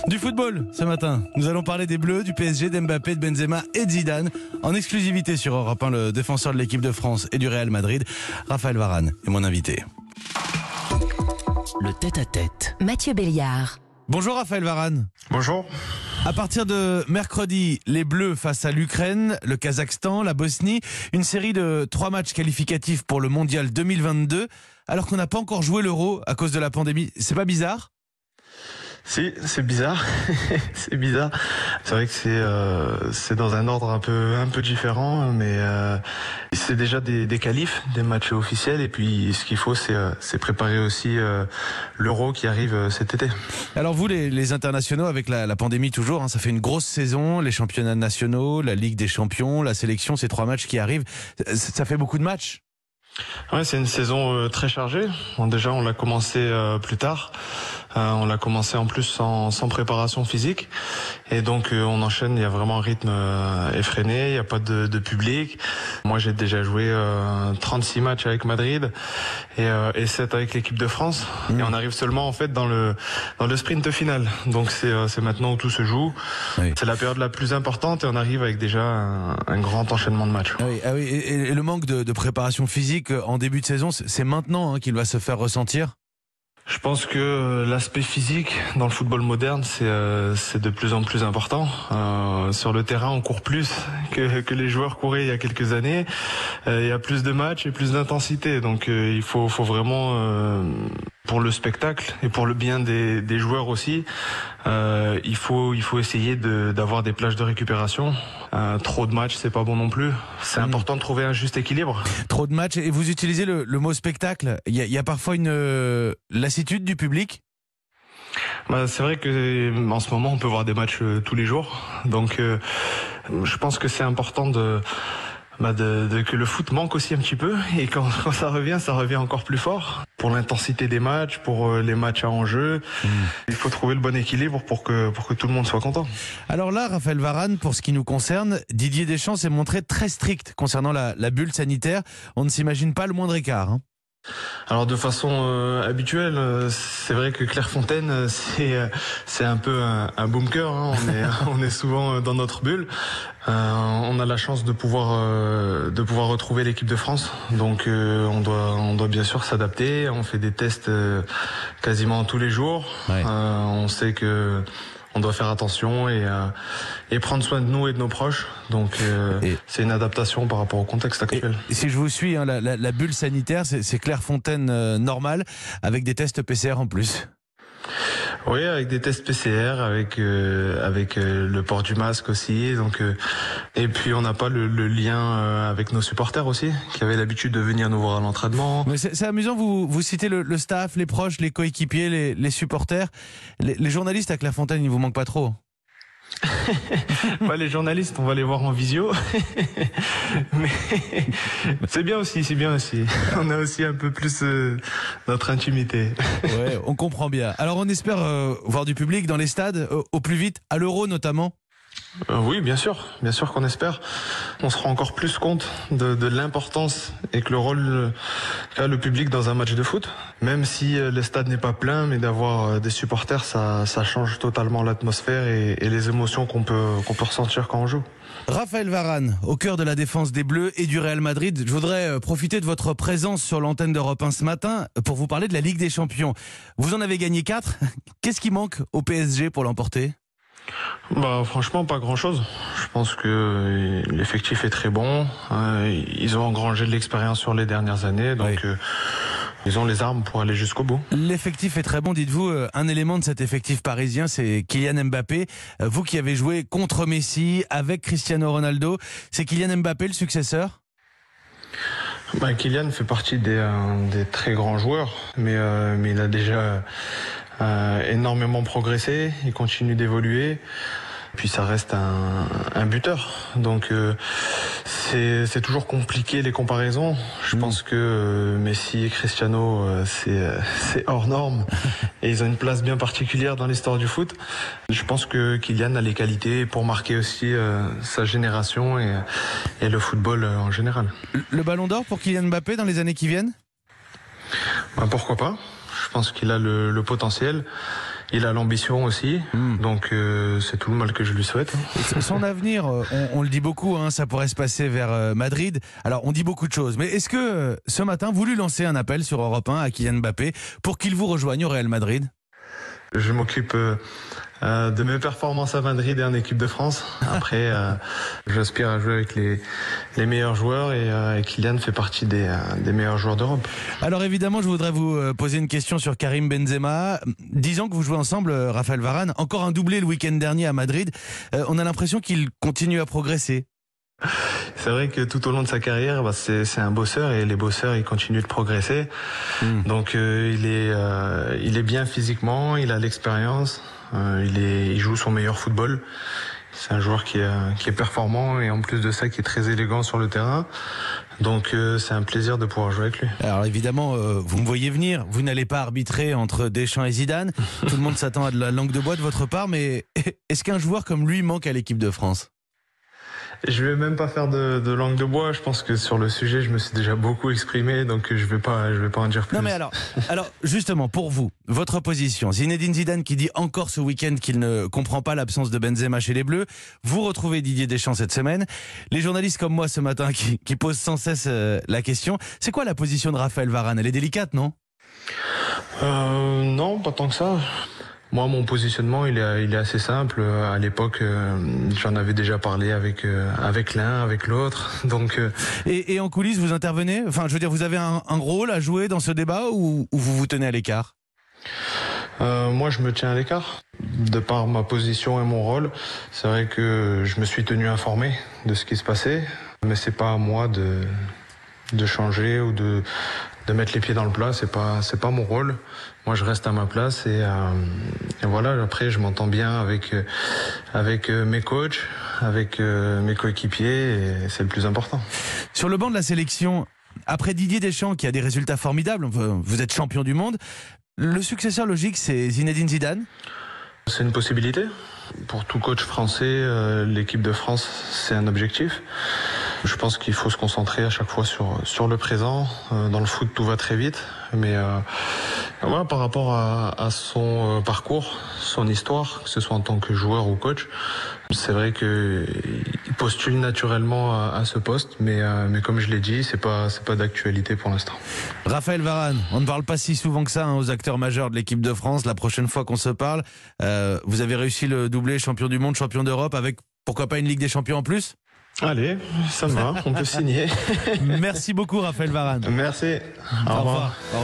Du football ce matin, nous allons parler des Bleus, du PSG, d'Mbappé, de Benzema et de Zidane. En exclusivité sur Europe 1, le défenseur de l'équipe de France et du Real Madrid, Raphaël Varane, est mon invité. Le tête-à-tête. Mathieu Béliard. Bonjour Raphaël Varane. Bonjour. À partir de mercredi, les Bleus face à l'Ukraine, le Kazakhstan, la Bosnie, une série de 3 matchs qualificatifs pour le Mondial 2022, alors qu'on n'a pas encore joué l'Euro à cause de la pandémie. C'est pas bizarre ? Si, c'est bizarre. C'est bizarre. C'est vrai que c'est dans un ordre un peu différent, mais c'est déjà des qualifs, des matchs officiels, et puis ce qu'il faut, c'est préparer aussi l'Euro qui arrive cet été. Alors vous, les internationaux, avec la pandémie toujours, hein, ça fait une grosse saison, les championnats nationaux, la Ligue des champions, la sélection, ces 3 matchs qui arrivent, ça fait beaucoup de matchs. Ouais, c'est une saison très chargée. Bon, déjà, on l'a commencé plus tard. On l'a commencé en plus sans préparation physique. Et donc, on enchaîne. Il y a vraiment un rythme effréné. Il n'y a pas de public. Moi, j'ai déjà joué 36 matchs avec Madrid et 7 avec l'équipe de France. Et on arrive seulement, en fait, dans le sprint final. Donc, c'est maintenant où tout se joue. Oui. C'est la période la plus importante et on arrive avec déjà un grand enchaînement de matchs. Ah oui. Et le manque de préparation physique en début de saison, c'est maintenant qu'il va se faire ressentir? Je pense que l'aspect physique dans le football moderne, c'est de plus en plus important. Sur le terrain, on court plus que les joueurs couraient il y a quelques années. Il y a plus de matchs et plus d'intensité. Donc il faut vraiment, pour le spectacle et pour le bien des joueurs aussi, il faut essayer d'avoir des plages de récupération. Trop de matchs, c'est pas bon non plus. C'est important de trouver un juste équilibre. Trop de matchs, et vous utilisez le mot spectacle. Il y a parfois une lassitude du public? C'est vrai que en ce moment on peut voir des matchs tous les jours. Donc je pense que c'est important que le foot manque aussi un petit peu, et quand ça revient encore plus fort. Pour l'intensité des matchs, pour les matchs à enjeu, il faut trouver le bon équilibre pour que tout le monde soit content. Alors là, Raphaël Varane, pour ce qui nous concerne, Didier Deschamps s'est montré très strict concernant la bulle sanitaire. On ne s'imagine pas le moindre écart, hein. Alors de façon habituelle, c'est vrai que Clairefontaine, c'est un peu un bunker, hein. On est souvent dans notre bulle. On a la chance de pouvoir retrouver l'équipe de France, donc on doit bien sûr s'adapter. On fait des tests quasiment tous les jours. Ouais. On sait que on doit faire attention et prendre soin de nous et de nos proches. Donc c'est une adaptation par rapport au contexte actuel. Et si je vous suis, hein, la bulle sanitaire, c'est Clairefontaine normale, avec des tests PCR en plus. Oui, avec des tests PCR, avec le port du masque aussi. Donc et puis on n'a pas le lien avec nos supporters aussi, qui avaient l'habitude de venir nous voir à l'entraînement. Mais c'est amusant, vous citez le staff, les proches, les coéquipiers, les supporters. Les journalistes à Clairefontaine, ils vous manquent pas trop? Les journalistes, on va les voir en visio. Mais c'est bien aussi. On a aussi un peu plus notre intimité. Ouais, on comprend bien. Alors on espère voir du public dans les stades au plus vite, à l'Euro notamment. Oui, bien sûr qu'on espère. On se rend encore plus compte de l'importance et que le rôle qu'a le public dans un match de foot. Même si le stade n'est pas plein, mais d'avoir des supporters, ça change totalement l'atmosphère et les émotions qu'on peut ressentir quand on joue. Raphaël Varane, au cœur de la défense des Bleus et du Real Madrid, je voudrais profiter de votre présence sur l'antenne d'Europe 1 ce matin pour vous parler de la Ligue des Champions. Vous en avez gagné 4. Qu'est-ce qui manque au PSG pour l'emporter ? Franchement, pas grand-chose. Je pense que l'effectif est très bon. Ils ont engrangé de l'expérience sur les dernières années, donc ils ont les armes pour aller jusqu'au bout. L'effectif est très bon, dites-vous. Un élément de cet effectif parisien, c'est Kylian Mbappé. Vous qui avez joué contre Messi, avec Cristiano Ronaldo, c'est Kylian Mbappé le successeur ? Kylian fait partie des très grands joueurs, mais il a déjà énormément progressé, il continue d'évoluer, puis ça reste un buteur, donc c'est toujours compliqué les comparaisons. Je pense que Messi et Cristiano c'est hors norme et ils ont une place bien particulière dans l'histoire du foot. Je pense que Kylian a les qualités pour marquer aussi sa génération et le football en général. Le ballon d'or pour Kylian Mbappé dans les années qui viennent ? Pourquoi pas ? Je pense qu'il a le potentiel. Il a l'ambition aussi, donc c'est tout le mal que je lui souhaite. Son avenir, on le dit beaucoup, hein, ça pourrait se passer vers Madrid. Alors on dit beaucoup de choses, mais est-ce que ce matin vous lui lancez un appel sur Europe 1 à Kylian Mbappé pour qu'il vous rejoigne au Real Madrid? Je m'occupe de mes performances à Madrid et en équipe de France. Après, j'aspire à jouer avec les meilleurs joueurs et Kylian fait partie des meilleurs joueurs d'Europe. Alors évidemment, je voudrais vous poser une question sur Karim Benzema. 10 ans que vous jouez ensemble, Raphaël Varane, encore un doublé le week-end dernier à Madrid. On a l'impression qu'il continue à progresser. C'est vrai que tout au long de sa carrière, c'est un bosseur et les bosseurs ils continuent de progresser. Donc il est bien physiquement, il a l'expérience, il joue son meilleur football. C'est un joueur qui est performant et en plus de ça qui est très élégant sur le terrain. Donc c'est un plaisir de pouvoir jouer avec lui. Alors évidemment, vous me voyez venir, vous n'allez pas arbitrer entre Deschamps et Zidane. Tout le monde s'attend à de la langue de bois de votre part, mais est-ce qu'un joueur comme lui manque à l'équipe de France ? Je vais même pas faire de langue de bois. Je pense que sur le sujet, je me suis déjà beaucoup exprimé, donc je vais pas en dire plus. Non mais alors justement pour vous, votre position. Zinedine Zidane qui dit encore ce week-end qu'il ne comprend pas l'absence de Benzema chez les Bleus. Vous retrouvez Didier Deschamps cette semaine. Les journalistes comme moi ce matin qui posent sans cesse la question. C'est quoi la position de Raphaël Varane? Elle est délicate, non? Non, pas tant que ça. Moi, mon positionnement, il est assez simple. À l'époque, j'en avais déjà parlé avec l'un, avec l'autre. Donc, et en coulisses, vous intervenez? Enfin, je veux dire, vous avez un rôle à jouer dans ce débat ou vous vous tenez à l'écart? Moi, je me tiens à l'écart. De par ma position et mon rôle, c'est vrai que je me suis tenu informé de ce qui se passait, mais c'est pas à moi de changer ou de mettre les pieds dans le plat. C'est pas mon rôle. Moi, je reste à ma place et voilà. Après, je m'entends bien avec mes coachs, avec mes coéquipiers et c'est le plus important. Sur le banc de la sélection, après Didier Deschamps qui a des résultats formidables, vous êtes champion du monde, le successeur logique c'est Zinedine Zidane? C'est une possibilité. Pour tout coach français, l'équipe de France, c'est un objectif. Je pense qu'il faut se concentrer à chaque fois sur le présent. Dans le foot, tout va très vite. Mais voilà, par rapport à son parcours, son histoire, que ce soit en tant que joueur ou coach, c'est vrai qu'il postule naturellement à ce poste. Mais comme je l'ai dit, c'est pas d'actualité pour l'instant. Raphaël Varane, on ne parle pas si souvent que ça aux acteurs majeurs de l'équipe de France. La prochaine fois qu'on se parle, vous avez réussi le doublé champion du monde, champion d'Europe, avec pourquoi pas une Ligue des Champions en plus? Allez, ça me va, on peut signer. Merci beaucoup Raphaël Varane. Merci. Au revoir.